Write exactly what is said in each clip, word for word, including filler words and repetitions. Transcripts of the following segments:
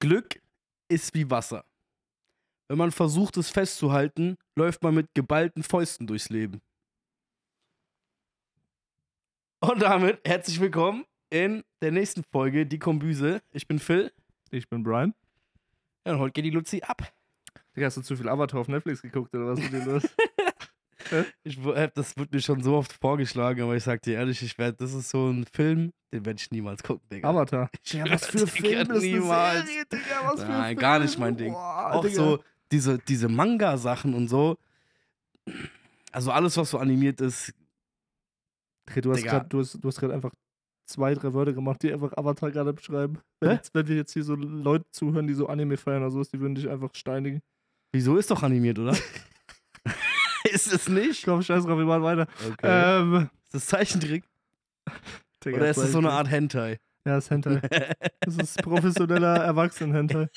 Glück ist wie Wasser. Wenn man versucht, es festzuhalten, läuft man mit geballten Fäusten durchs Leben. Und damit herzlich willkommen in der nächsten Folge, die Kombüse. Ich bin Phil. Ich bin Brian. Ja, und heute geht die Luzi ab. Digga, hast du zu viel Avatar auf Netflix geguckt oder was ist mit dir los? Ich, äh, das wird mir schon so oft vorgeschlagen, aber ich sag dir ehrlich, ich werd, das ist so ein Film, den werde ich niemals gucken, Digga. Avatar. Ja, was für ein Film ist niemals. Serie, Digga, was für Nein, ein gar Film. nicht mein Ding. Boah, Auch Digga. so diese, diese Manga-Sachen und so. Also alles, was so animiert ist. Digga, du hast Digga. grad, du hast, du hast gerade einfach zwei, drei Wörter gemacht, die einfach Avatar gerade beschreiben. Wenn, Hä? jetzt, wenn wir jetzt hier so Leute zuhören, die so Anime feiern oder sowas, die würden dich einfach steinigen. Wieso ist doch animiert, oder? Ist es nicht? Komm, scheiß drauf, wir machen weiter. Okay. Ähm, Ist das Zeichentrick? Digga, Oder ist das so eine Zeichentrick. Art Hentai? Ja, das ist Hentai. Das ist professioneller Erwachsenen-Hentai.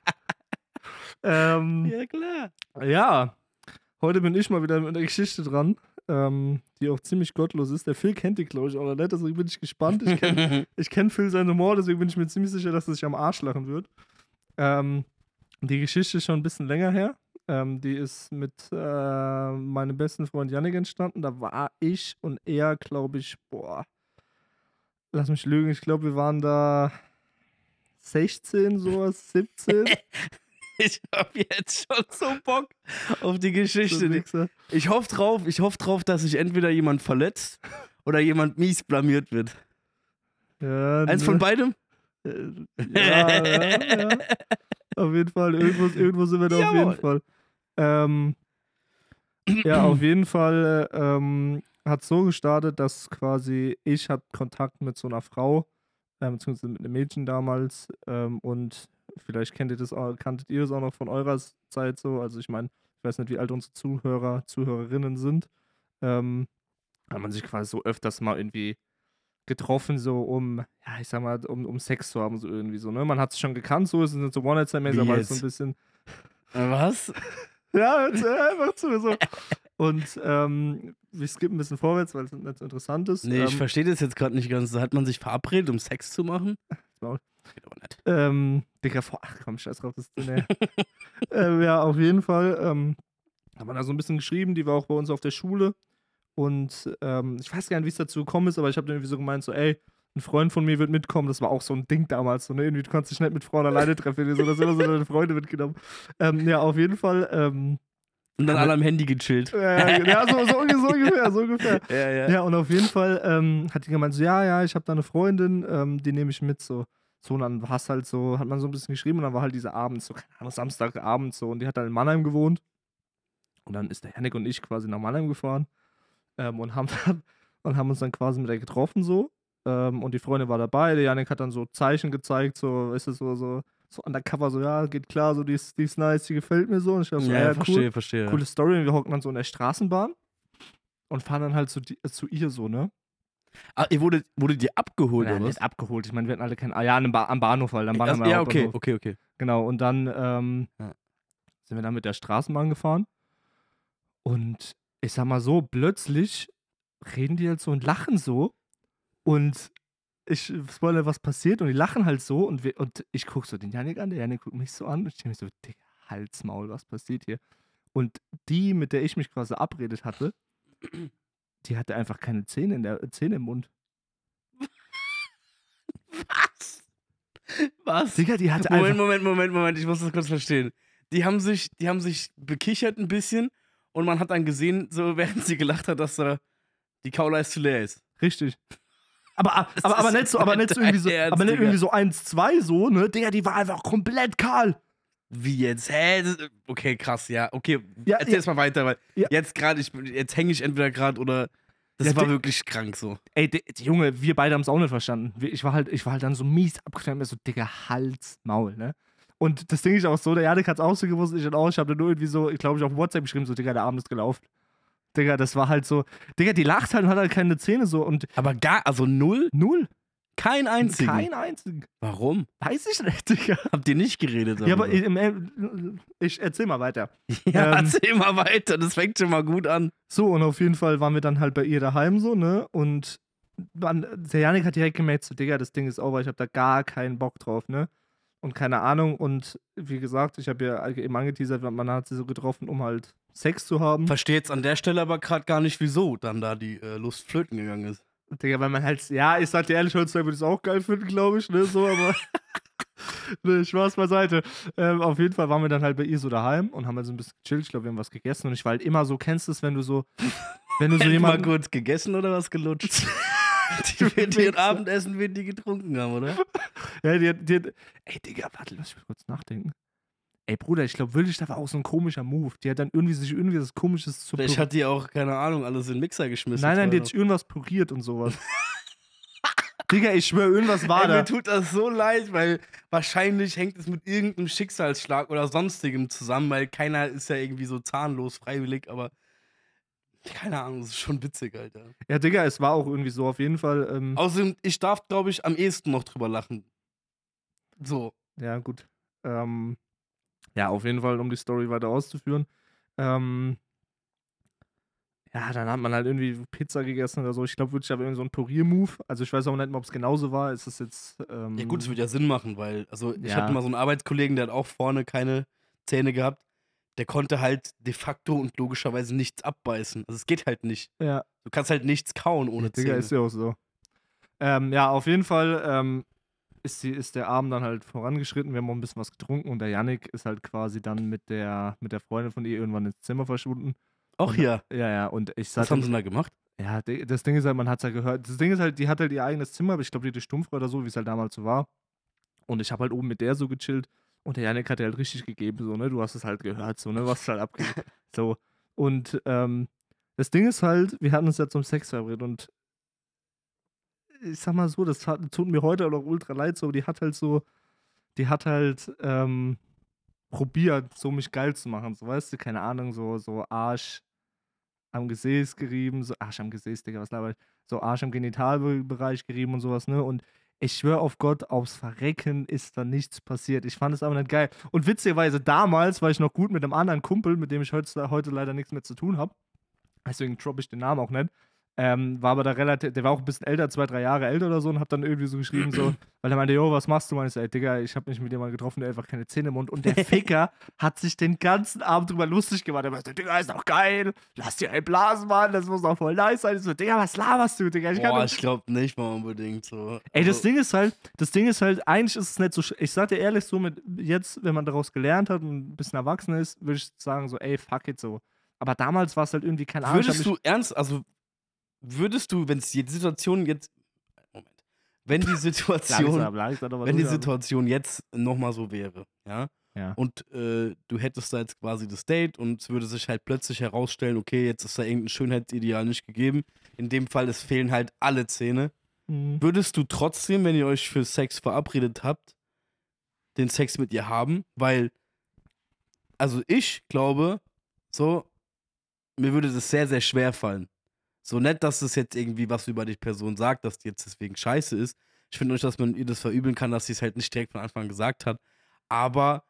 ähm, Ja, klar. Ja, heute bin ich mal wieder mit einer Geschichte dran, ähm, die auch ziemlich gottlos ist. Der Phil kennt die, glaube ich, auch noch nicht, deswegen bin ich gespannt. Ich kenne ich kenn Phil seinen Humor, deswegen bin ich mir ziemlich sicher, dass er sich am Arsch lachen wird. Ähm, die Geschichte ist schon ein bisschen länger her. Ähm, die ist mit äh, meinem besten Freund Yannick entstanden. Da war ich und er, glaube ich, boah, lass mich lügen, ich glaube, wir waren da sechzehn, sowas, siebzehn. Ich hab jetzt schon so Bock auf die So Geschichte. Wichser. Ich hoffe drauf, ich hoffe drauf, dass sich entweder jemand verletzt oder jemand mies blamiert wird. Ja, Eins ne. von beidem? Äh, Ja, ja, ja. Auf jeden Fall. Irgendwo, irgendwo sind wir da auf Jawohl. jeden Fall. Ähm, ja, auf jeden Fall ähm, hat so gestartet, dass quasi ich hatte Kontakt mit so einer Frau, ähm, beziehungsweise mit einem Mädchen damals. Ähm, und vielleicht kennt ihr das auch, kanntet ihr das auch noch von eurer Zeit so. Also ich meine, ich weiß nicht, wie alt unsere Zuhörer, Zuhörerinnen sind. Ähm, hat man sich quasi so öfters mal irgendwie getroffen, so um, ja, ich sag mal, um, um Sex zu haben, so irgendwie so, ne? Man hat es schon gekannt, so, es sind so One-Night-Stand-mäßig, Wie aber es ist so ein jetzt? bisschen, Was? ja, jetzt, äh, einfach zu, so. Und, ähm, wir skippen ein bisschen vorwärts, weil es nicht so interessant ist. Nee, ich ähm, verstehe das jetzt gerade nicht ganz. Hat man sich verabredet, um Sex zu machen? Maul. Geht aber nicht. ähm, Digga, vor, ach komm, scheiß drauf, das ist zu näher. ähm, ja, auf jeden Fall, ähm, hat man da so ein bisschen geschrieben, die war auch bei uns auf der Schule. Und ähm, ich weiß gar nicht, wie es dazu gekommen ist, aber ich habe dann irgendwie so gemeint, so, ey, ein Freund von mir wird mitkommen. Das war auch so ein Ding damals. So, ne? Irgendwie, du konntest dich nicht mit Frauen alleine treffen. So, das immer so deine Freunde mitgenommen. Ähm, ja, auf jeden Fall. Ähm, Und dann alle am Handy gechillt. äh, ja, so, so, unge- so ungefähr, so ungefähr. Ja, ja. Ja, und auf jeden Fall ähm, hat die gemeint, so, ja, ja, ich habe da eine Freundin, ähm, die nehme ich mit, so. So, und dann hast halt so, hat man so ein bisschen geschrieben und dann war halt dieser Abend, so, keine Ahnung, Samstagabend so. Und die hat dann in Mannheim gewohnt. Und dann ist der Yannick und ich quasi nach Mannheim gefahren. Ähm, und, haben dann, und haben uns dann quasi mit der getroffen so. Ähm, und die Freundin war dabei. Der Yannick hat dann so Zeichen gezeigt, so, weißt du, so, so, so undercover, so, ja, geht klar, so, die ist, die ist nice, die gefällt mir so. Und ich dachte so, Ja, ja, ja, verstehe, cool, verstehe. coole Story. Und wir hocken dann so in der Straßenbahn und fahren dann halt zu, die, äh, zu ihr so, ne? Ah, ihr wurdet, wurdet ihr abgeholt, Ja, oder was? nicht abgeholt. Ich meine, wir hatten alle keinen. Ah ja, am, ba am Bahnhof halt. Am Ach, Bahnhof ja, okay, Hauptbahnhof. okay, okay. Genau, und dann ähm, Ja. sind wir dann mit der Straßenbahn gefahren. Und ich sag mal so, plötzlich reden die halt so und lachen so. Und ich spoilere, was passiert. Und die lachen halt so. Und, wir, und ich gucke so den Yannick an, der Yannick guckt mich so an. Und ich denke mir so, Digga, Halsmaul, was passiert hier? Und die, mit der ich mich quasi abredet hatte, die hatte einfach keine Zähne, in der, Zähne im Mund. Was? Was? Digga, die hatte Moment, einfach. Moment, Moment, Moment, ich muss das kurz verstehen. Die haben sich, die haben sich bekichert ein bisschen und man hat dann gesehen, so während sie gelacht hat, dass da die Kauleiste leer ist. Richtig. Aber, aber, Das aber, aber ist nicht so, aber nicht so irgendwie so, dein Ernst, aber nicht Digga. irgendwie so eins, zwei so, ne? Digga, die war einfach komplett kahl. Wie jetzt? Hä? Das, okay, krass, ja. Okay, Ja, erzähl ja. jetzt mal weiter, weil Ja. jetzt gerade, ich jetzt hänge ich entweder gerade oder das Ja, war di- wirklich krank so. Ey, di- Junge, wir beide haben es auch nicht verstanden. Wir- Ich war halt, ich war halt dann so mies abgefallen, mir so, Digga, Hals, Maul, ne? Und das Ding ist auch so, der Janik hat es auch so gewusst, ich halt auch, ich habe nur irgendwie so, ich glaube, ich auf WhatsApp geschrieben, so, Digga, der Abend ist gelaufen. Digga, das war halt so, Digga, die lacht halt und hat halt keine Zähne so und Aber gar, also null? null. Kein einzigen? Kein einzigen. Warum? Weiß ich nicht, Digga. Habt ihr nicht geredet darüber? Ja, aber ich, im- ich erzähl mal weiter. ja, ähm, erzähl mal weiter, das fängt schon mal gut an. So, und auf jeden Fall waren wir dann halt bei ihr daheim so, ne? Und man, der Janik hat direkt gemerkt, so, Digga, das Ding ist over, ich hab da gar keinen Bock drauf, ne? und keine Ahnung. Und wie gesagt, ich habe ja eben angeteasert, man hat sie so getroffen, um halt Sex zu haben. Verstehe jetzt an der Stelle aber gerade gar nicht, wieso dann da die äh, Lust flöten gegangen ist. Digga, weil man halt, ja, ich sag dir ehrlich, heutzutage würde ich es auch geil finden, glaube ich, ne, so, aber ne, Spaß beiseite. Ähm, auf jeden Fall waren wir dann halt bei ihr so daheim und haben halt so ein bisschen gechillt. Ich glaube, wir haben was gegessen und ich war halt immer so, kennst du es, wenn du so, wenn du so Mal jemanden... kurz gegessen oder was gelutscht? die wird ihr Abendessen, wird die getrunken haben, oder? Ja, die hat, die hat, ey, Digga, warte, lass mich kurz nachdenken. Ey, Bruder, ich glaube wirklich, da war auch so ein komischer Move. Die hat dann irgendwie sich irgendwie was Komisches zu Vielleicht hat die auch, keine Ahnung, alles in den Mixer geschmissen. Nein, nein, die hat sich irgendwas puriert und sowas. Digga, ich schwöre, irgendwas war Ey, da. mir tut das so leid, weil wahrscheinlich hängt es mit irgendeinem Schicksalsschlag oder sonstigem zusammen, weil keiner ist ja irgendwie so zahnlos, freiwillig, aber keine Ahnung, das ist schon witzig, Alter. Ja, Digga, es war auch irgendwie so, auf jeden Fall. Ähm, Außerdem, ich darf, glaube ich, am ehesten noch drüber lachen. So. Ja, gut. Ähm, ja, auf jeden Fall, um die Story weiter auszuführen. Ähm, ja, dann hat man halt irgendwie Pizza gegessen oder so. Ich glaube wirklich, aber irgendwie so ein Purier-Move. Also ich weiß auch nicht mehr, ob es genauso war. Ist es jetzt. Ähm, Ja, gut, es würde ja Sinn machen, weil, also ich Ja. hatte mal so einen Arbeitskollegen, der hat auch vorne keine Zähne gehabt. Der konnte halt de facto und logischerweise nichts abbeißen. Also es geht halt nicht. Ja, Du kannst halt nichts kauen ohne Digga, Zähne. ist ja auch so. Ähm, ja, auf jeden Fall ähm, ist, die, ist der Abend dann halt vorangeschritten. Wir haben auch ein bisschen was getrunken und der Yannick ist halt quasi dann mit der, mit der Freundin von ihr irgendwann ins Zimmer verschwunden. Auch Und- hier. Ja, ja, und ich Was sagte, haben sie denn da gemacht? ja, di- das Ding ist halt, man hat's ja gehört. Das Ding ist halt, die hat halt ihr eigenes Zimmer, aber ich glaube, die ist stumpf oder so, wie es halt damals so war. Und ich habe halt oben mit der so gechillt und der Yannick hat dir halt richtig gegeben, so, ne? Du hast es halt gehört, so, ne? Was halt abgeht. So. Und ähm, das Ding ist halt, wir hatten uns ja zum Sex verabredet und ich sag mal so, das hat, tut mir heute auch noch ultra leid, so, die hat halt so, die hat halt ähm, probiert, so mich geil zu machen, so, weißt du, keine Ahnung, so, so Arsch am Gesäß gerieben, so Arsch am Gesäß, Digga, was laber ich? So Arsch am Genitalbereich gerieben und sowas, ne? Und ich schwöre auf Gott, aufs Verrecken ist da nichts passiert. Ich fand es aber nicht geil. Und witzigerweise damals war ich noch gut mit einem anderen Kumpel, mit dem ich heute, heute leider nichts mehr zu tun habe. Deswegen droppe ich den Namen auch nicht. Ähm, war aber da relativ, der war auch ein bisschen älter, zwei, drei Jahre älter oder so und hab dann irgendwie so geschrieben, so, weil er meinte, jo, was machst du? Und ich so, ey, Digga, ich hab mich mit dem mal getroffen, der hat einfach keine Zähne im Mund. Und der Ficker hat sich den ganzen Abend drüber lustig gemacht. Er meinte, Digga, ist doch geil, lass dir einen blasen, Mann, das muss doch voll nice sein. Ich so, Digga, was laberst du, Digga? Ich kann Boah, doch- ich glaube nicht mal unbedingt so. Ey, das Also, Ding ist halt, das Ding ist halt, eigentlich ist es nicht so, sch- ich sag dir ehrlich, so mit jetzt, wenn man daraus gelernt hat und ein bisschen erwachsen ist, würde ich sagen so, ey, fuck it so. Aber damals war es halt irgendwie keine Ahnung. ich hab würdest mich- du ernst, also würdest du, wenn es die Situation jetzt, Moment, wenn die Situation, Langsam, langsam, aber wenn die langsam. Situation jetzt nochmal so wäre, ja, Ja. und äh, du hättest da jetzt quasi das Date und es würde sich halt plötzlich herausstellen, okay, jetzt ist da irgendein Schönheitsideal nicht gegeben. In dem Fall, es fehlen halt alle Zähne. Mhm. Würdest du trotzdem, wenn ihr euch für Sex verabredet habt, den Sex mit ihr haben? Weil, also ich glaube, so, mir würde das sehr, sehr schwer fallen. So nett, dass es jetzt irgendwie was über die Person sagt, dass die jetzt deswegen scheiße ist. Ich finde nicht, dass man ihr das verübeln kann, dass sie es halt nicht direkt von Anfang an gesagt hat. Aber,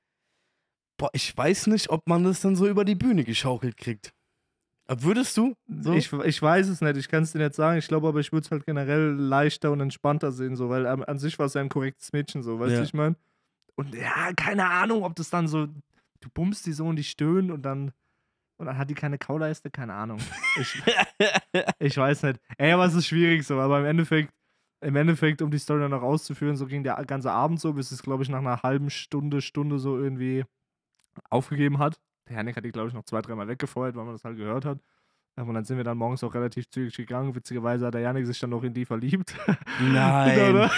boah, ich weiß nicht, ob man das dann so über die Bühne geschaukelt kriegt. Aber würdest du? So? Ich, ich weiß es nicht, ich kann es dir nicht sagen. Ich glaube aber, ich würde es halt generell leichter und entspannter sehen, so, weil an, an sich war es ja ein korrektes Mädchen, so, weißt du, Ja. ich meine? Und ja, keine Ahnung, ob das dann so, du bummst die so und die stöhnen und dann, und dann hat die keine Kauleiste, keine Ahnung. Ich, ich weiß nicht. Ey, aber es ist schwierig so, aber im Endeffekt, im Endeffekt, um die Story dann noch auszuführen, so ging der ganze Abend so, bis es, glaube ich, nach einer halben Stunde, Stunde so irgendwie aufgegeben hat. Der Janik hat die, glaube ich, noch zwei, dreimal weggefeuert, weil man das halt gehört hat. Und dann sind wir dann morgens auch relativ zügig gegangen. Witzigerweise hat der Janik sich dann noch in die verliebt. Nein. Oder?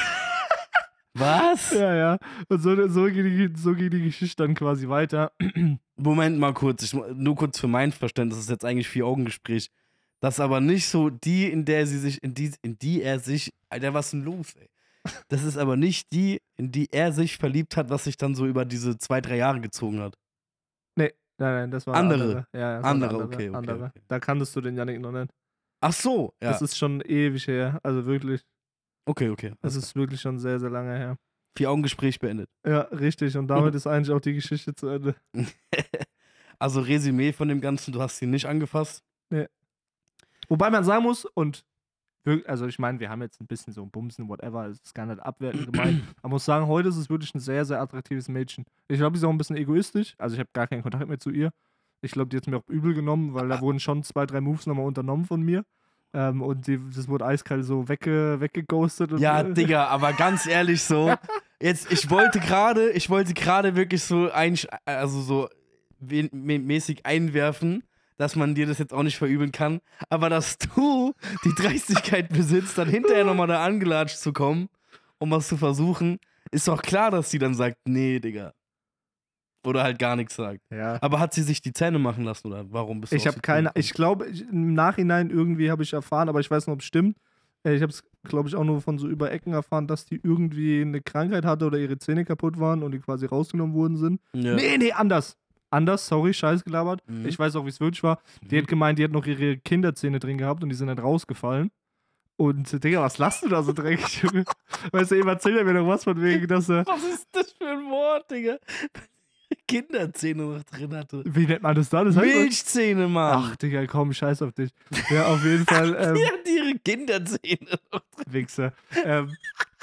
Was? Ja, ja. Und so, so, ging die, so ging die Geschichte dann quasi weiter. Moment mal kurz, ich, nur kurz für mein Verständnis, das ist jetzt eigentlich Vier-Augen-Gespräch. Das ist aber nicht so die, in der sie sich, in die, in die er sich, Alter, was ist denn los, ey? Das ist aber nicht die, in die er sich verliebt hat, was sich dann so über diese zwei, drei Jahre gezogen hat. Nee, nein, nein, das war Andere. andere. Ja, ja, das waren Andere, okay, okay, andere. okay. Da kanntest du den Janik noch nicht. Ach so, ja. Das ist schon ewig her. Also wirklich, Okay, okay. das ist wirklich schon sehr, sehr lange her. Vier-Augen-Gespräch beendet. Ja, richtig. Und damit ist eigentlich auch die Geschichte zu Ende. Also Resümee von dem Ganzen, du hast sie nicht angefasst. Wobei man sagen muss, und wirk- also ich meine, wir haben jetzt ein bisschen so ein Bumsen, whatever, es ist gar nicht abwertend gemeint. Man muss sagen, heute ist es wirklich ein sehr, sehr attraktives Mädchen. Ich glaube, die ist auch ein bisschen egoistisch, also ich habe gar keinen Kontakt mehr zu ihr. Ich glaube, die hat es mir auch übel genommen, weil da wurden schon zwei, drei Moves nochmal unternommen von mir. Ähm, und die, das wurde eiskalt so wegge, weggeghostet. Und, Ja, äh, Digga, aber ganz ehrlich so, jetzt, ich wollte gerade, ich wollte gerade wirklich so ein, also so we- mä- mäßig einwerfen, dass man dir das jetzt auch nicht verübeln kann, aber dass du die Dreistigkeit besitzt, dann hinterher nochmal da angelatscht zu kommen, um was zu versuchen, ist doch klar, dass sie dann sagt, nee, Digga. Oder halt gar nichts sagt. ja. Aber hat sie sich die Zähne machen lassen oder warum bist du Ich aus habe den Zähnen keine, gekommen? ich glaube, ich- im Nachhinein irgendwie habe ich erfahren, aber ich weiß nicht, ob es stimmt. Äh, Ich habe es, glaube ich, auch nur von so über Ecken erfahren, dass die irgendwie eine Krankheit hatte oder ihre Zähne kaputt waren und die quasi rausgenommen worden sind. Ja. Nee, nee, anders. Anders, sorry, scheiß gelabert. Mhm. Ich weiß auch, wie es wirklich war. Die Mhm. hat gemeint, die hat noch ihre Kinderzähne drin gehabt und die sind dann rausgefallen. Und, äh, Digga, was lasst du da so dreckig, Junge? Weißt du, eben erzählt er mir noch was von wegen, dass er. Was ist das für ein Wort, Digga? Kinderzähne noch drin hatte. Wie nennt man das da? Das heißt doch- Milchzähne, Mann. Ach, Digga, komm, scheiß auf dich. Ja, auf jeden Fall. Ähm, Die hat ihre Kinderzähne noch drin. Wichser. Ähm,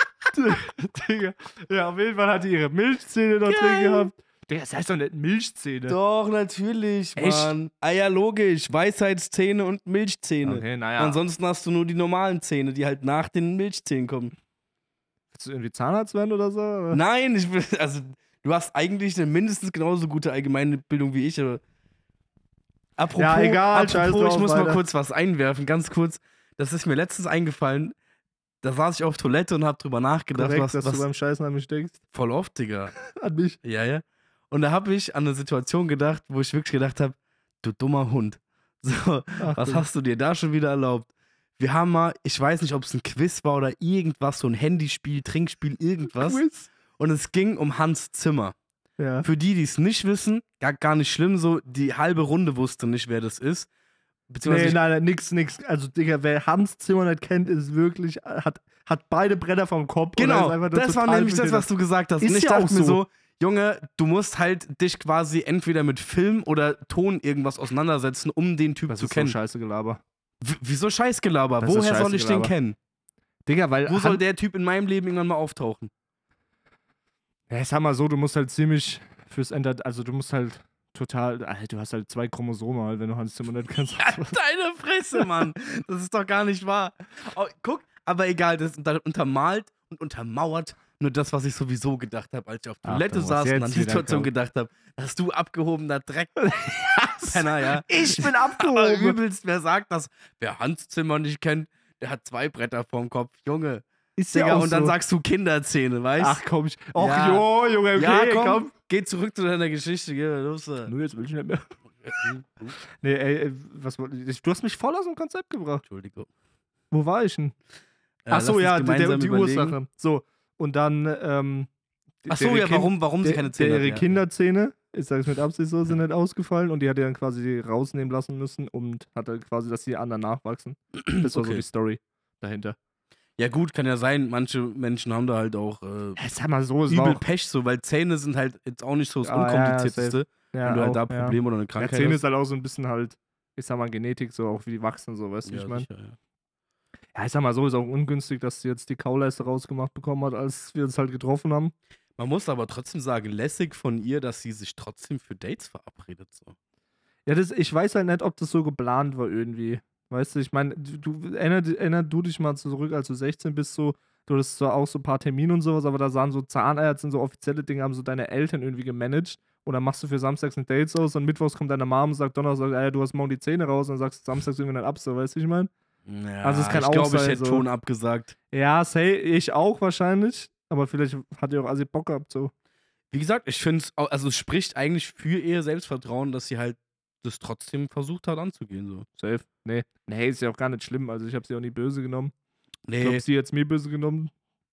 Digga. Ja, auf jeden Fall hat die ihre Milchzähne noch drin Geil. gehabt. Digga, das heißt doch nicht Milchzähne. Doch, natürlich, Echt? Mann. Ah ja, logisch. Weisheitszähne und Milchzähne. Okay, naja. Ansonsten hast du nur die normalen Zähne, die halt nach den Milchzähnen kommen. Willst du irgendwie Zahnarzt werden oder so? Oder? Nein, ich will, also du hast eigentlich eine mindestens genauso gute allgemeine Bildung wie ich, aber apropos, Ja, egal, scheiß apropos ich drauf, muss mal weiter. kurz was einwerfen, ganz kurz. Das ist mir letztens eingefallen. Da saß ich auf Toilette und hab drüber nachgedacht, Korrekt, was, dass was du beim Scheißen an mich denkst. voll oft, Digga. An mich. Ja, ja. Und da habe ich an eine Situation gedacht, wo ich wirklich gedacht habe, du dummer Hund. So, Ach, was Digga. hast du dir da schon wieder erlaubt? Wir haben mal, ich weiß nicht, ob es ein Quiz war oder irgendwas, so ein Handyspiel, Trinkspiel, irgendwas. Quiz? Und es ging um Hans Zimmer. Ja. Für die, die es nicht wissen, gar, gar nicht schlimm, so die halbe Runde wusste nicht, wer das ist. Beziehungsweise Nee, ich- nein, nein, nix, nix. Also, Digga, wer Hans Zimmer nicht kennt, ist wirklich, hat, hat beide Bretter vom Kopf. oder Genau, ist einfach nur das war total nämlich das, behindert. was du gesagt hast. Ist Und ich ja dachte auch mir so. so, Junge, du musst halt dich quasi entweder mit Film oder Ton irgendwas auseinandersetzen, um den Typ Das zu ist so kennen. scheiße Gelaber. W wieso Scheißgelaber? Das ist Woher soll ich den Scheißgelaber. kennen? Digga, weil. Wo Han- soll der Typ in meinem Leben irgendwann mal auftauchen? Ja, ich sag mal so, du musst halt ziemlich fürs Enter, also du musst halt total, Alter, du hast halt zwei Chromosome halt, wenn du Hans Zimmer nicht kennst. Deine Fresse, Mann. Das ist doch gar nicht wahr. Oh, guck, aber egal, das unter- untermalt und untermauert nur das, was ich sowieso gedacht habe, als ich auf Ach, Toilette du musst saß und jetzt an die wieder Situation kommen. gedacht habe, dass du abgehobener Dreck Penner, ja. Ich bin Aber abgehoben. übelst, wer sagt das? Wer Hans Zimmer nicht kennt, der hat zwei Bretter vorm Kopf. Junge, Ist Digga, ja auch und dann so. sagst du Kinderzähne, weißt du? Ach komm, ich. Ach Ja. jo, Junge, okay, ja, komm, komm. geh zurück zu deiner Geschichte, geh mal los. da. Nur jetzt will ich nicht mehr. Nee, ey, ey was wollte ich? Du hast mich voll aus dem Konzept gebracht. Entschuldigung. Wo war ich denn? Äh, Ach so, lass uns ja, der, gemeinsam die überlegen. Ursache. So, und dann, ähm. Ach so, deren ja, Kind- warum, warum sie der- keine Zähne der hat, ihre ja. Kinderzähne, ich sage es mit Absicht so, sind nicht ausgefallen und die hat er dann quasi rausnehmen lassen müssen und hat dann quasi, dass die anderen nachwachsen. Das war so Okay. die Story dahinter. Ja gut, kann ja sein, manche Menschen haben da halt auch äh, Ja, sag mal so, es war übel auch, Pech so, weil Zähne sind halt jetzt auch nicht so das Ah, ja, ja, unkomplizierteste, ja, wenn du halt auch, da ja. Probleme oder eine Ja, Krankheit Zähne hast. ist halt auch so ein bisschen halt, ich sag mal, Genetik, so auch wie die wachsen, so, weißt du, wie Ja, ich meine? sicher, ja. Ja, ich sag mal so, ist auch ungünstig, dass sie jetzt die Kauleiste rausgemacht bekommen hat, als wir uns halt getroffen haben. Man muss aber trotzdem sagen, lässig von ihr, dass sie sich trotzdem für Dates verabredet. So. Ja, das, ich weiß halt nicht, ob das so geplant war irgendwie. Weißt du, ich meine, du, du erinner, erinner du dich mal zurück, als du sechzehn bist, so, du hattest zwar auch so ein paar Termine und sowas, aber da sahen so Zahnärzte und so offizielle Dinge, haben so deine Eltern irgendwie gemanagt. Und dann machst du für samstags ein Dates aus und mittwochs kommt deine Mom und sagt Donnerstag, ey, du hast morgen die Zähne raus und dann sagst du samstags irgendwie nicht ab, so, weißt du, wie ich meine? Ja, Also es kann ich auch glaube, ich sein, hätte so. schon abgesagt. Ja, say, ich auch wahrscheinlich, aber vielleicht hat ihr auch Assi Bock gehabt, so. Wie gesagt, ich finde es, also es spricht eigentlich für ihr Selbstvertrauen, dass sie halt das trotzdem versucht hat anzugehen. So. Safe. Nee. Nee, ist ja auch gar nicht schlimm, also ich habe sie auch nie böse genommen. Ich Nee, glaube, sie jetzt mir böse genommen.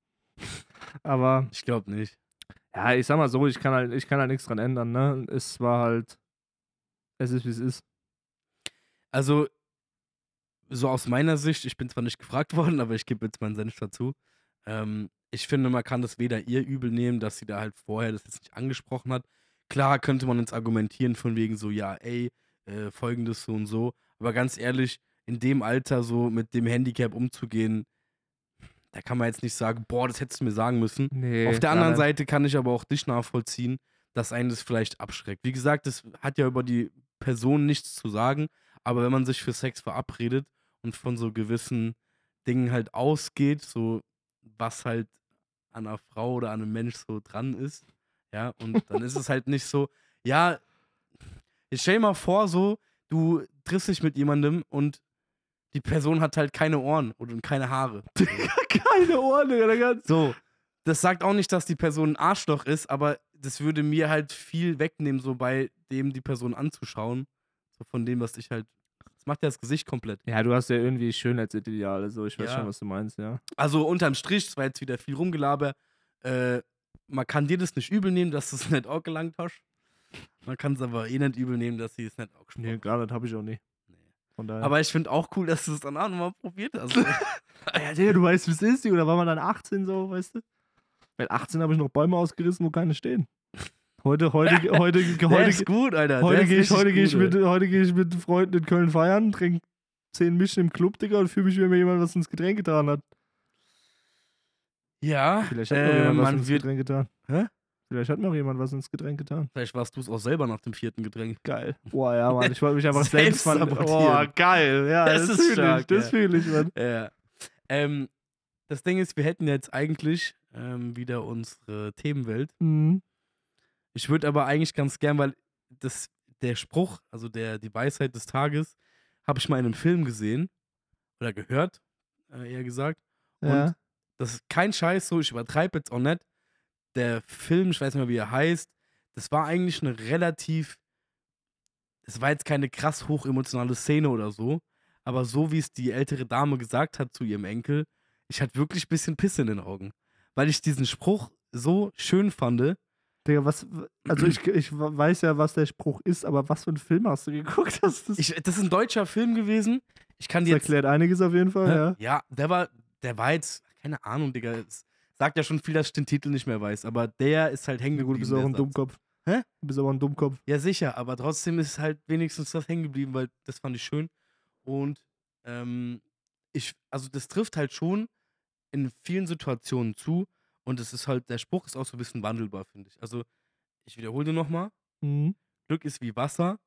Aber ich glaube nicht. ja, ich sag mal so, ich kann halt, ich kann halt nichts dran ändern, ne? Es war halt, es ist wie es ist. Also, so aus meiner Sicht, ich bin zwar nicht gefragt worden, aber ich gebe jetzt meinen Senf dazu. Ähm, ich finde, man kann das weder ihr übel nehmen, dass sie da halt vorher das jetzt nicht angesprochen hat. Klar könnte man jetzt argumentieren von wegen so, ja, ey, äh, folgendes so und so. Aber ganz ehrlich, in dem Alter so mit dem Handicap umzugehen, da kann man jetzt nicht sagen, boah, das hättest du mir sagen müssen. Nee, Auf der gar anderen nicht. Seite kann ich aber auch dich nachvollziehen, dass einen das vielleicht abschreckt. Wie gesagt, das hat ja über die Person nichts zu sagen, aber wenn man sich für Sex verabredet und von so gewissen Dingen halt ausgeht, so was halt an einer Frau oder an einem Mensch so dran ist, ja, und dann ist es halt nicht so, ja, ich stell dir mal vor, so, du triffst dich mit jemandem und die Person hat halt keine Ohren und keine Haare. Keine Ohren, Digga. Ganz So, das sagt auch nicht, dass die Person ein Arschloch ist, aber das würde mir halt viel wegnehmen, so bei dem die Person anzuschauen. So von dem, was ich halt. Das macht ja das Gesicht komplett. ja, du hast ja irgendwie Schönheitsideale, so. Ich weiß Ja. schon, was du meinst, ja. Also unterm Strich, es war jetzt wieder viel Rumgelaber. Äh, man kann dir das nicht übel nehmen, dass du es nicht auch gelangt hast. Man kann es aber eh nicht übel nehmen, dass sie es nicht auch gesprochen Nee, haben. gar nicht, hab ich auch nicht. Nee. Von daher. Aber ich finde auch cool, dass du es dann auch nochmal probiert hast. ja, Digga, du weißt, wie es ist, oder war man dann achtzehn so, weißt du? Mit achtzehn habe ich noch Bäume ausgerissen, wo keine stehen. Heute, heute, heute, Der heute, ist gut, Alter. heute Der gehe ist ich, heute richtig gehe ich gut, mit, heute gehe ich mit Freunden in Köln feiern, trinke zehn Mischen im Club, Digga, und fühle mich, wie mir jemand was ins Getränk getan hat. Ja, Vielleicht hat mir äh, jemand was man ins wird. Getränk getan. Hä? Vielleicht hat mir auch jemand was ins Getränk getan. Vielleicht warst du es auch selber nach dem vierten Getränk. Geil. Boah, ja, Mann, ich wollte mich einfach Selbst selbst, Mann. sabotieren. Boah, geil. Ja, Das das, ist fühle stark, ich, das ja. fühle ich, Mann. Ja. Ähm, das Ding ist, wir hätten jetzt eigentlich ähm, wieder unsere Themenwelt. Mhm. Ich würde aber eigentlich ganz gern, weil das, der Spruch, also der, die Weisheit des Tages, habe ich mal in einem Film gesehen oder gehört, äh, eher gesagt. Und Ja. das ist kein Scheiß so, ich übertreibe jetzt auch nicht. Der Film, ich weiß nicht mehr, wie er heißt, das war eigentlich eine relativ, es war jetzt keine krass hochemotionale Szene oder so, aber so wie es die ältere Dame gesagt hat zu ihrem Enkel, ich hatte wirklich ein bisschen Pisse in den Augen. Weil ich diesen Spruch so schön fand. Digga, was, also ich, ich weiß ja, was der Spruch ist, aber was für einen Film hast du geguckt? Das, das, Ich, das ist ein deutscher Film gewesen. Ich kann das dir jetzt. erklärt einiges auf jeden Fall, Hä? ja. Ja, der war, der war jetzt, keine Ahnung, Digga. Es sagt ja schon viel, dass ich den Titel nicht mehr weiß, aber der ist halt hängen Ja, gut, du geblieben. bist auch der ein Satz. Dummkopf. Hä? Du bist aber ein Dummkopf. Ja, sicher, aber trotzdem ist halt wenigstens das hängen geblieben, weil das fand ich schön. Und ähm, ich, also das trifft halt schon in vielen Situationen zu und es ist halt, der Spruch ist auch so ein bisschen wandelbar, finde ich. Also, ich wiederhole nochmal, Mhm. Glück ist wie Wasser.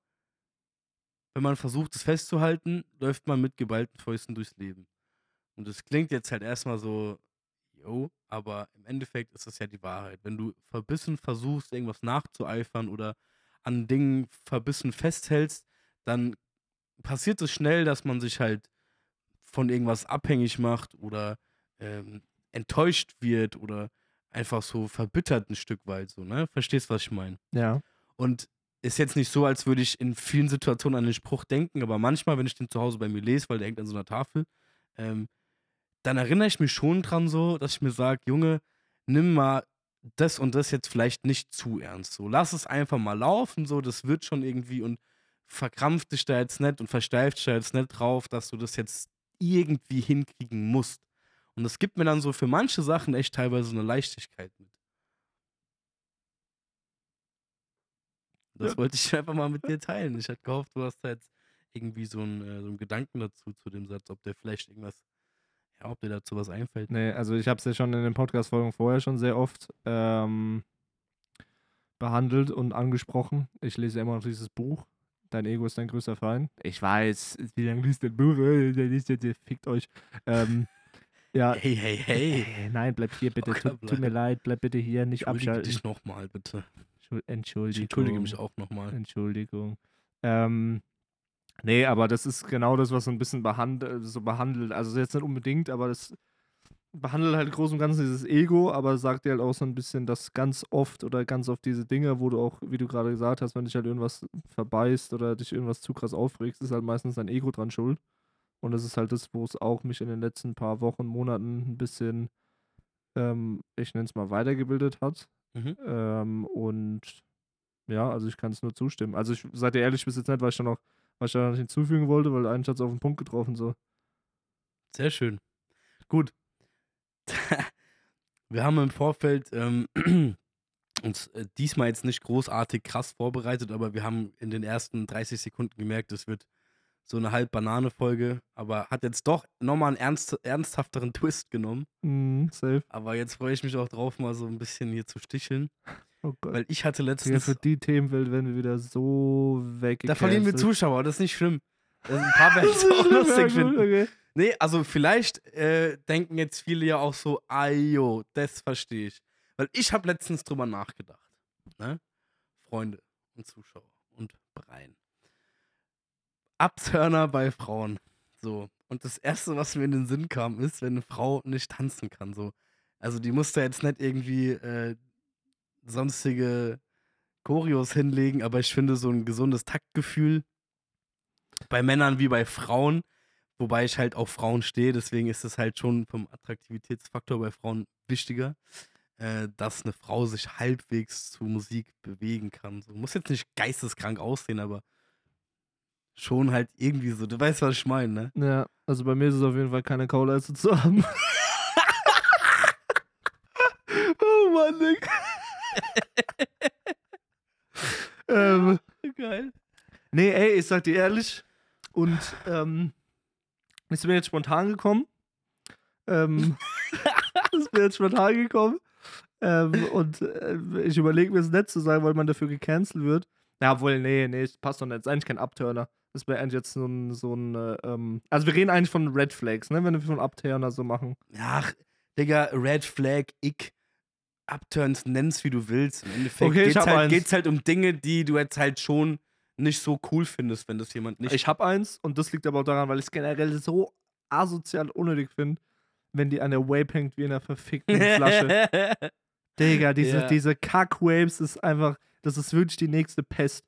Wenn man versucht, es festzuhalten, läuft man mit geballten Fäusten durchs Leben. Und das klingt jetzt halt erstmal so, yo, aber im Endeffekt ist das ja die Wahrheit. Wenn du verbissen versuchst, irgendwas nachzueifern oder an Dingen verbissen festhältst, dann passiert es schnell, dass man sich halt von irgendwas abhängig macht oder ähm, enttäuscht wird oder einfach so verbittert ein Stück weit so, ne? Verstehst, was ich meine? Ja. Und ist jetzt nicht so, als würde ich in vielen Situationen an den Spruch denken, aber manchmal, wenn ich den zu Hause bei mir lese, weil der hängt an so einer Tafel, ähm, dann erinnere ich mich schon dran so, dass ich mir sage, Junge, nimm mal das und das jetzt vielleicht nicht zu ernst. So, lass es einfach mal laufen, so, das wird schon irgendwie und verkrampf dich da jetzt nicht und versteif dich da jetzt nicht drauf, dass du das jetzt irgendwie hinkriegen musst. Und das gibt mir dann so für manche Sachen echt teilweise eine Leichtigkeit mit. Das Ja. wollte ich einfach mal mit dir teilen. Ich hatte gehofft, du hast da jetzt irgendwie so einen, äh, so einen Gedanken dazu, zu dem Satz, ob der vielleicht irgendwas, ja, ob dir dazu was einfällt. Nee, also ich habe es ja schon in den Podcast-Folgen vorher schon sehr oft ähm, behandelt und angesprochen. Ich lese ja immer noch dieses Buch. Dein Ego ist dein größter Feind. Ich weiß, wie lange liest das Buch? Äh, Der liest jetzt, ihr fickt euch. Ähm, ja. Hey, hey, hey. Äh, Nein, bleib hier bitte. Locker Tut, tut mir bleiben. leid, bleib bitte hier, nicht Entschuldige abschalten. dich nochmal, bitte. Entschuld- Ich Entschuldigung. entschuldige mich auch nochmal. Entschuldigung. Ähm, nee, aber das ist genau das, was so ein bisschen behand so behandelt. Also jetzt nicht unbedingt, aber das behandelt halt groß und ganzen dieses Ego, aber sagt dir halt auch so ein bisschen, dass ganz oft oder ganz oft diese Dinge, wo du auch, wie du gerade gesagt hast, wenn dich halt irgendwas verbeißt oder dich irgendwas zu krass aufregst, ist halt meistens dein Ego dran schuld. Und das ist halt das, wo es auch mich in den letzten paar Wochen, Monaten ein bisschen, ähm, ich nenne es mal, weitergebildet hat. Mhm. Ähm, und ja, also ich kann es nur zustimmen. Also ich seid ihr ehrlich, bis jetzt nicht, was ich da noch, was ich da noch hinzufügen wollte, weil eigentlich hat es auf den Punkt getroffen so. Sehr schön. Gut. Wir haben im Vorfeld ähm, uns äh, diesmal jetzt nicht großartig krass vorbereitet, aber wir haben in den ersten dreißig Sekunden gemerkt, es wird so eine Halb-Banane-Folge, aber hat jetzt doch nochmal einen ernst, ernsthafteren Twist genommen. Mhm, safe. Aber jetzt freue ich mich auch drauf, mal so ein bisschen hier zu sticheln. Oh Gott. Weil ich hatte Digga, letztens. für die Themenwelt werden wir wieder so weg. Da verlieren wir Zuschauer, das ist nicht schlimm. Das sind ein paar werden es auch lustig finden. Okay. Nee, also vielleicht äh, denken jetzt viele ja auch so, ayo, das verstehe ich. Weil ich habe letztens drüber nachgedacht. Ne? Freunde und Zuschauer und Breien. Abturner bei Frauen. So. Und das Erste, was mir in den Sinn kam, ist, wenn eine Frau nicht tanzen kann. So. Also die muss da jetzt nicht irgendwie äh, sonstige Choreos hinlegen, aber ich finde so ein gesundes Taktgefühl bei Männern wie bei Frauen, wobei ich halt auf Frauen stehe, deswegen ist es halt schon vom Attraktivitätsfaktor bei Frauen wichtiger, äh, dass eine Frau sich halbwegs zu Musik bewegen kann. So, muss jetzt nicht geisteskrank aussehen, aber schon halt irgendwie so. Du weißt, was ich meine, ne? Ja, also bei mir ist es auf jeden Fall keine Kauleiste zu haben. Oh Mann, Digga. ähm, Geil. nee, ey, ich sag dir ehrlich. Und ähm, ist mir jetzt spontan gekommen. Ähm, ist mir jetzt spontan gekommen. Ähm, und äh, ich überlege mir es nett zu sagen, weil man dafür gecancelt wird. Ja, wohl, nee, nee, das passt doch nicht. Das ist eigentlich kein Upturner. Das wäre eigentlich jetzt so ein, so ein äh, ähm, also wir reden eigentlich von Red Flags, ne, wenn wir von Upturner so machen. Ach, Digga, Red Flag, ich, Upturns, nenn's wie du willst. Im Endeffekt Okay, ich geht's, hab halt, eins. geht's halt um Dinge, die du jetzt halt schon nicht so cool findest, wenn das jemand nicht. Ich hab eins und das liegt aber auch daran, weil ich es generell so asozial unnötig finde, wenn die an der Vape hängt wie in einer verfickten Flasche. Digga, diese, Ja. diese Kack-Waves ist einfach, das ist wirklich die nächste Pest.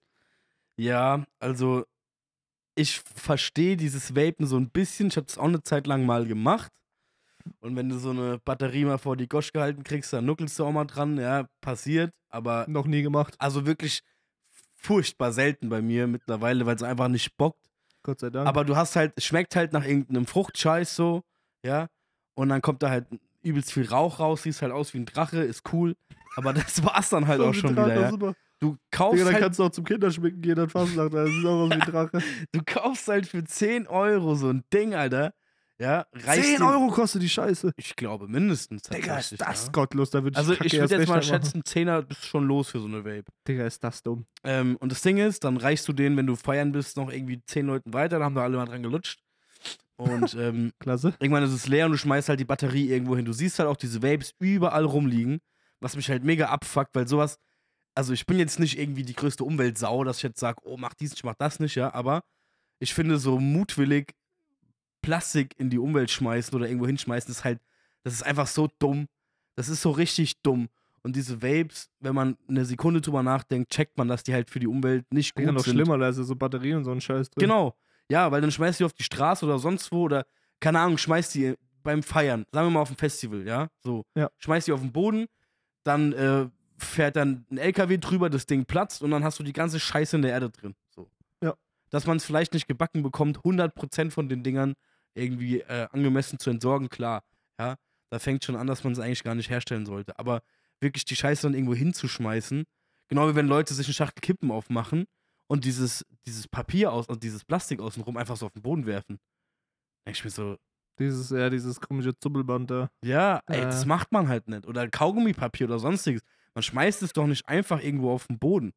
Ja, also ich verstehe dieses Vapen so ein bisschen. Ich habe das auch eine Zeit lang mal gemacht. Und wenn du so eine Batterie mal vor die Gosch gehalten kriegst, dann nuckelst du auch mal dran. Ja, passiert. Aber Noch nie gemacht, also wirklich furchtbar selten bei mir mittlerweile, weil es einfach nicht bockt. Gott sei Dank. Aber du hast halt, es schmeckt halt nach irgendeinem Fruchtscheiß so, ja. Und dann kommt da halt übelst viel Rauch raus, siehst halt aus wie ein Drache, ist cool. Aber das war's dann halt So auch wie schon Drache, wieder, ja. super. Du kaufst Digga, dann halt kannst du auch zum Kinderschminken gehen, dann fast nach, das ist auch was wie ein Drache. Du kaufst halt für zehn Euro so ein Ding, Alter. Ja, reicht zehn dir- Euro kostet die Scheiße. Ich glaube mindestens. Digga, ist tatsächlich, das ja. gottlos, da würde ich Also Kacke ich würde erst jetzt recht mal machen. schätzen, Zehner bist schon los für so eine Vape. Digga, ist das dumm. Ähm, und das Ding ist, dann reichst du denen, wenn du feiern bist, noch irgendwie zehn Leuten weiter, dann haben da alle mal dran gelutscht. Und ähm, Klasse. irgendwann ist es leer und du schmeißt halt die Batterie irgendwo hin. Du siehst halt auch diese Vapes überall rumliegen, was mich halt mega abfuckt, weil sowas, also ich bin jetzt nicht irgendwie die größte Umweltsau, dass ich jetzt sage, oh, mach dies, ich mach das nicht, ja, aber ich finde so mutwillig Plastik in die Umwelt schmeißen oder irgendwo hinschmeißen, ist halt, das ist einfach so dumm. Das ist so richtig dumm. Und diese Vapes, wenn man eine Sekunde drüber nachdenkt, checkt man, dass die halt für die Umwelt nicht gut Digga, noch sind. schlimmer, da ist ja so Batterien und so ein Scheiß drin. Genau. Ja, weil dann schmeißt die auf die Straße oder sonst wo oder, keine Ahnung, schmeißt die beim Feiern, sagen wir mal auf dem Festival, ja, so. Ja. Schmeißt die auf den Boden, dann äh, fährt dann ein L K W drüber, das Ding platzt und dann hast du die ganze Scheiße in der Erde drin. So. Ja. Dass man es vielleicht nicht gebacken bekommt, hundert Prozent von den Dingern irgendwie äh, angemessen zu entsorgen, klar. Ja, da fängt schon an, dass man es eigentlich gar nicht herstellen sollte. Aber wirklich die Scheiße dann irgendwo hinzuschmeißen, genau wie wenn Leute sich eine Schachtel Kippen aufmachen und dieses, dieses Papier aus und dieses Plastik außenrum einfach so auf den Boden werfen. Denke ich mir so, Dieses, ja, dieses komische Zubbelband da. ja, ey, Äh. das macht man halt nicht. Oder Kaugummipapier oder sonstiges. Man schmeißt es doch nicht einfach irgendwo auf den Boden.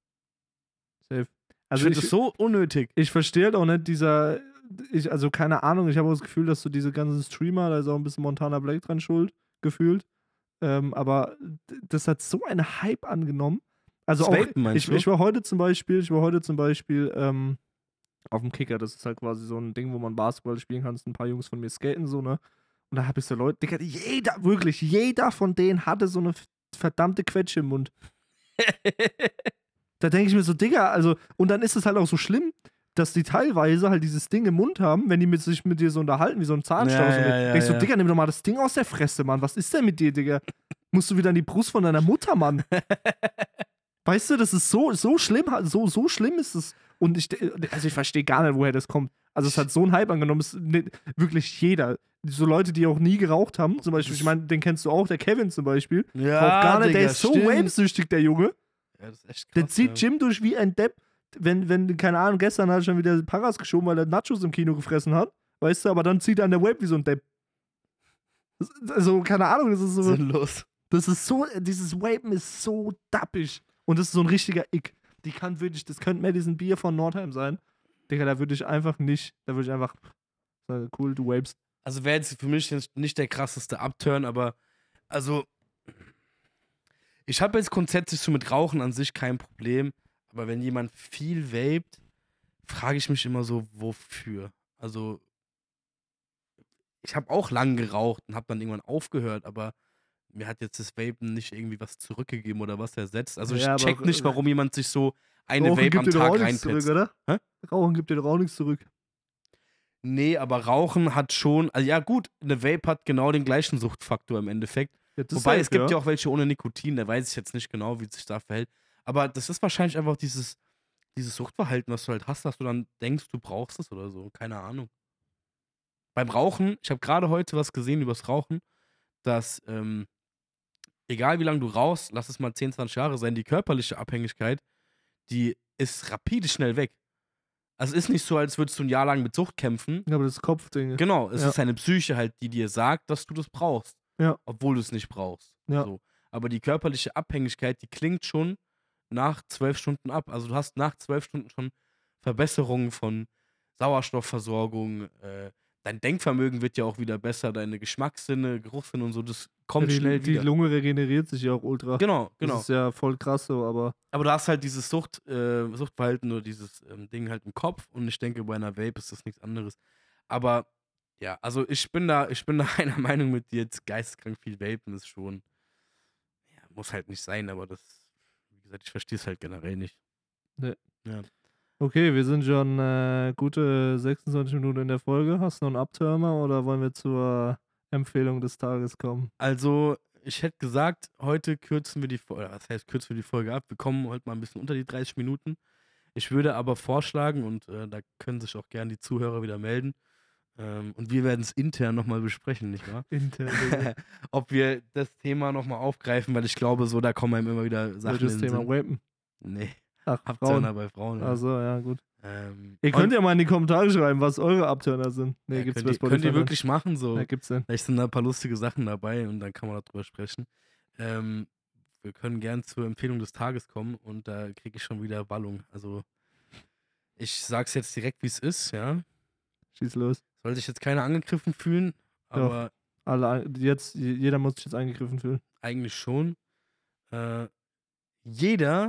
Safe. Also ich Also finde ich, das so unnötig. ich verstehe halt auch nicht dieser, ich, also keine Ahnung, ich habe auch das Gefühl, dass so diese ganzen Streamer, da ist auch ein bisschen Montana Black dran schuld, gefühlt. Ähm, aber d- das hat so einen Hype angenommen. Also Das auch, Vapen, meinst ich, du? ich war heute zum Beispiel, ich war heute zum Beispiel ähm, auf dem Kicker, das ist halt quasi so ein Ding, wo man Basketball spielen kann, ein paar Jungs von mir skaten so, ne? Und da habe ich so Leute, Digga, jeder, wirklich, jeder von denen hatte so eine f- verdammte Quetsche im Mund. Da denke ich mir so, Digga, also, und dann ist es halt auch so schlimm, dass die teilweise halt dieses Ding im Mund haben, wenn die mit sich mit dir so unterhalten, wie so ein Zahnstoß. Ja, und ja, ja, denkst du, ja. Digga, nimm doch mal das Ding aus der Fresse, Mann. Was ist denn mit dir, Digga? Musst du wieder an die Brust von deiner Mutter, Mann. Weißt du, das ist so, so schlimm, so, so schlimm ist es. Und ich, also ich verstehe gar nicht, woher das kommt. Also es hat so einen Hype angenommen, es ist nicht, wirklich jeder. So Leute, die auch nie geraucht haben, zum Beispiel, ich meine, den kennst du auch, der Kevin zum Beispiel. Ja, Raucht gar nicht, der Digga, ist so stimmt. vapesüchtig, der Junge. Ja, das ist echt krass. Der zieht ja. Gym durch wie ein Depp. wenn, wenn, keine Ahnung, gestern hat er schon wieder Paras geschoben, weil er Nachos im Kino gefressen hat, weißt du, aber dann zieht er an der Vape wie so ein Depp. Das, also, keine Ahnung, das ist so. Sinnlos. Das ist so, dieses Vapen ist so dappig. Und das ist so ein richtiger Ick. Die kann wirklich, das könnte Madison Beer von Nordheim sein. Digga, da würde ich einfach nicht, da würde ich einfach sagen, cool, du vapest. Also wäre jetzt für mich jetzt nicht der krasseste Upturn, aber also ich habe jetzt grundsätzlich so mit Rauchen an sich kein Problem, aber wenn jemand viel vapet, frage ich mich immer so, wofür? Also ich habe auch lang geraucht und habe dann irgendwann aufgehört, aber mir hat jetzt das Vapen nicht irgendwie was zurückgegeben oder was ersetzt. Also ich Ja, aber- check nicht, warum jemand sich so eine Rauchen Vape am gibt dir doch Tag auch nichts reinpetzt. zurück, oder? Hä? Rauchen gibt dir doch auch nichts zurück. Nee, aber Rauchen hat schon, also ja gut, eine Vape hat genau den gleichen Suchtfaktor im Endeffekt. Ja, das Wobei safe, es gibt ja. auch welche ohne Nikotin, da weiß ich jetzt nicht genau, wie es sich da verhält. Aber das ist wahrscheinlich einfach dieses, dieses Suchtverhalten, was du halt hast, dass du dann denkst, du brauchst es oder so. Keine Ahnung. Beim Rauchen, ich habe gerade heute was gesehen übers Rauchen, dass ähm, egal wie lange du rauchst, lass es mal zehn, zwanzig Jahre sein, die körperliche Abhängigkeit, die ist rapide schnell weg. Also es ist nicht so, als würdest du ein Jahr lang mit Sucht kämpfen. Ja, aber das ist Kopfding. Genau, es Ja. ist deine Psyche halt, die dir sagt, dass du das brauchst. Ja. Obwohl du es nicht brauchst. Ja. So. Aber die körperliche Abhängigkeit, die klingt schon nach zwölf Stunden ab. Also du hast nach zwölf Stunden schon Verbesserungen von Sauerstoffversorgung, äh, dein Denkvermögen wird ja auch wieder besser, deine Geschmackssinne, Geruchssinne und so, das kommt die, schnell die wieder. Lunge regeneriert sich ja auch ultra. Genau, genau. Das ist ja voll krass so, aber Aber du hast halt dieses Sucht, äh, Suchtverhalten oder dieses ähm, Ding halt im Kopf und ich denke, bei einer Vape ist das nichts anderes. Aber ja, also ich bin da, ich bin da einer Meinung mit dir, jetzt geisteskrank viel Vapen ist schon, ja, muss halt nicht sein, aber das, wie gesagt, ich verstehe es halt generell nicht. Nee. Ja. okay, wir sind schon äh, gute sechsundzwanzig Minuten in der Folge. Hast du noch einen Abtürmer oder wollen wir zur Empfehlung des Tages kommen? Also, ich hätte gesagt, heute kürzen wir die Folge, was heißt, kürzen wir die Folge ab. Wir kommen heute mal ein bisschen unter die dreißig Minuten. Ich würde aber vorschlagen, und äh, da können sich auch gerne die Zuhörer wieder melden, ähm, und wir werden es intern nochmal besprechen, nicht wahr? Intern. Ob wir das Thema nochmal aufgreifen, weil ich glaube, so, da kommen einem immer wieder Sachen Welches in den Thema? Sinn. Vapen. Nee, Ach, Abturner Frauen. bei Frauen. Ja. Also, ja, gut. Ähm, Ihr könnt und- ja mal in die Kommentare schreiben, was eure Abturner sind. Nee, ja, gibt's könnt, bei ihr, Spotify könnt ihr nicht. wirklich machen, so. Ja, gibt's denn. Vielleicht sind da ein paar lustige Sachen dabei und dann kann man darüber sprechen. Ähm, wir können gern zur Empfehlung des Tages kommen und da kriege ich schon wieder Wallung. Also, ich sag's jetzt direkt, wie es ist, ja. Schieß los. Soll sich jetzt keiner angegriffen fühlen, aber Alle, ein- jetzt, jeder muss sich jetzt eingegriffen fühlen. eigentlich schon. Äh, jeder,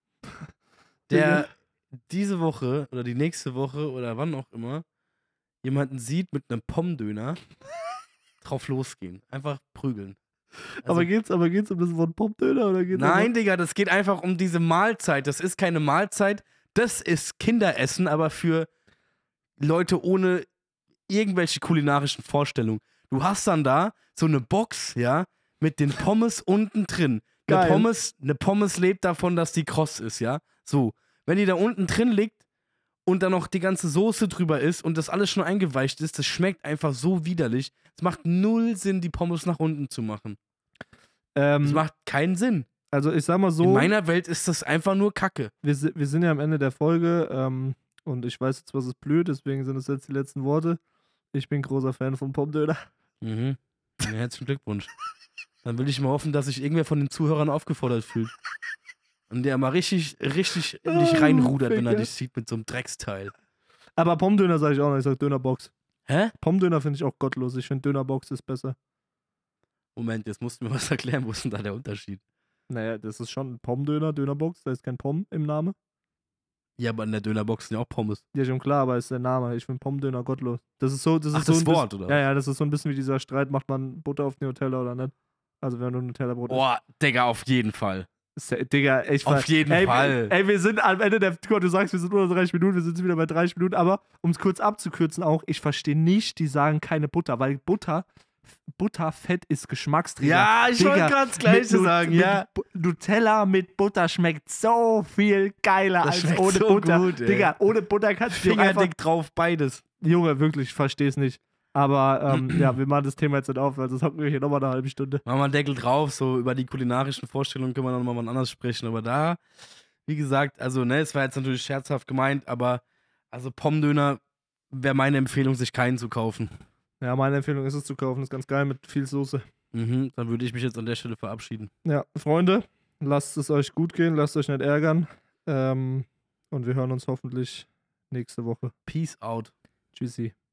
der diese Woche oder die nächste Woche oder wann auch immer jemanden sieht mit einem Pommdöner, drauf losgehen. Einfach prügeln. Also- aber geht's, aber geht's um das Wort Popdöner oder geht's Nein, Digga, das geht einfach um diese Mahlzeit. Das ist keine Mahlzeit, das ist Kinderessen, aber für Leute ohne irgendwelche kulinarischen Vorstellungen. Du hast dann da so eine Box, ja, mit den Pommes unten drin. Eine Geil. Pommes, eine Pommes lebt davon, dass die kross ist, ja. So, wenn die da unten drin liegt und dann noch die ganze Soße drüber ist und das alles schon eingeweicht ist, das schmeckt einfach so widerlich. Es macht null Sinn, die Pommes nach unten zu machen. Ähm, Es macht keinen Sinn. also ich sag mal so, In meiner Welt ist das einfach nur Kacke. wir, si- wir sind ja am Ende der Folge ähm, und ich weiß jetzt, was ist blöd, deswegen sind es jetzt die letzten Worte. Ich bin großer Fan von Popdöner. Mhm. Ja, herzlichen Glückwunsch. Dann will ich mal hoffen, dass sich irgendwer von den Zuhörern aufgefordert fühlt. Und der mal richtig, richtig in dich Ah, reinrudert, wenn er Ficker. dich sieht mit so einem Drecksteil. Aber Pommdöner sage ich auch noch, ich sag Dönerbox. Hä? Pommdöner finde ich auch gottlos. Ich finde Dönerbox ist besser. Moment, jetzt musst du mir was erklären. Wo ist denn da der Unterschied? Naja, das ist schon Pommdöner, Dönerbox, da ist kein Pomm im Namen. Ja, aber in der Dönerbox sind ja auch Pommes. Ja, schon klar, aber ist der Name. Ich finde Pommdöner gottlos. Das ist so, das Ach, ist so das ein Wort, bisschen, oder Ja, was? ja, das ist so ein bisschen wie dieser Streit, macht man Butter auf die Nutella oder nicht. Also wenn du Nutella-Brot isst. Boah, Digga, auf jeden Fall. Ist ja- Digga, ich Auf ver- jeden ey, Fall. Ey, wir sind am Ende der Tour, du sagst, wir sind unter dreißig Minuten, wir sind wieder bei dreißig Minuten, aber um es kurz abzukürzen auch, ich verstehe nicht, die sagen keine Butter, weil Butter, Butterfett ist Geschmacksträger. Ja, ich Digga, wollte gerade das Gleiche mit Nu- sagen, mit ja. Bu- Nutella mit Butter schmeckt so viel geiler Das als schmeckt ohne so Butter. gut, ey. Digga, ohne Butter kannst du einfach... Fingerdick drauf, beides. Junge, wirklich, ich verstehe es nicht. Aber ähm, ja, wir machen das Thema jetzt nicht auf, weil sonst hocken wir hier nochmal eine halbe Stunde. Machen wir einen Deckel drauf, so über die kulinarischen Vorstellungen können wir noch mal wann anders sprechen, aber da wie gesagt, also, ne, es war jetzt natürlich scherzhaft gemeint, aber also Pommdöner wäre meine Empfehlung, sich keinen zu kaufen. Ja, meine Empfehlung ist es zu kaufen. Ist ganz geil mit viel Soße. Mhm, dann würde ich mich jetzt an der Stelle verabschieden. Ja, Freunde, lasst es euch gut gehen, lasst euch nicht ärgern. Ähm, und wir hören uns hoffentlich nächste Woche. Peace out. Tschüssi.